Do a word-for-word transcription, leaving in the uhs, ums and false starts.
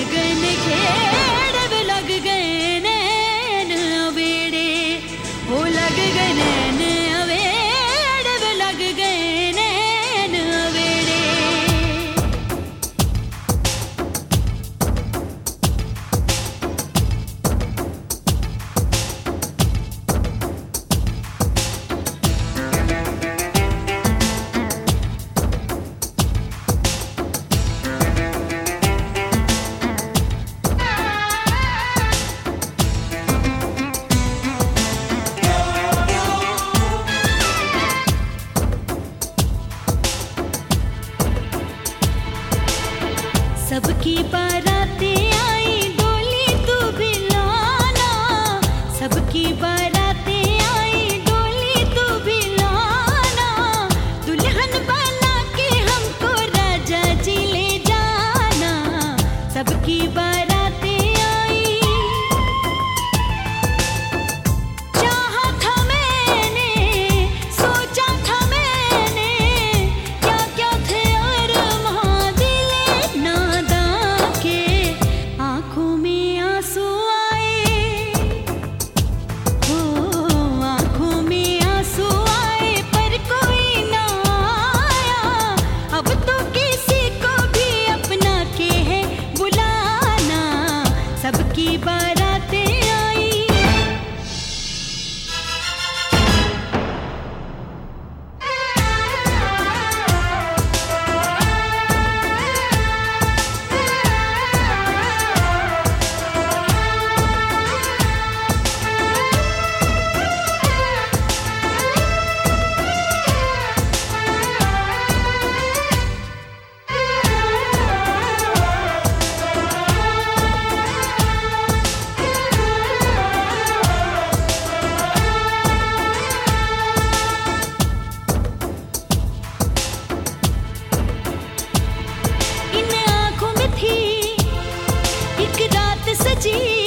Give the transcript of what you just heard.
गए ने खेड़ वे लग गए नैन अवेड़े हो लग गए नैन अवेड़े वे लग गए नैन अवेड़े। सबकी बारातें आई डोली तू भी लाना, सबकी बारातें आई डोली तू भी लाना, दुल्हन बना के हमको राजा जी ले जाना। सबकी बारातें आई चाहा था मैंने, सोचा था मैंने, क्या क्या थे अरमां दिले नादा के, आंखों में आंसू आए हो, आंखों में आंसू आए पर कोई ना आया। अब तो किसी को भी अपना के है बुलाना, सबकी बारातें आई। इन आँखों में थी एक रात सजी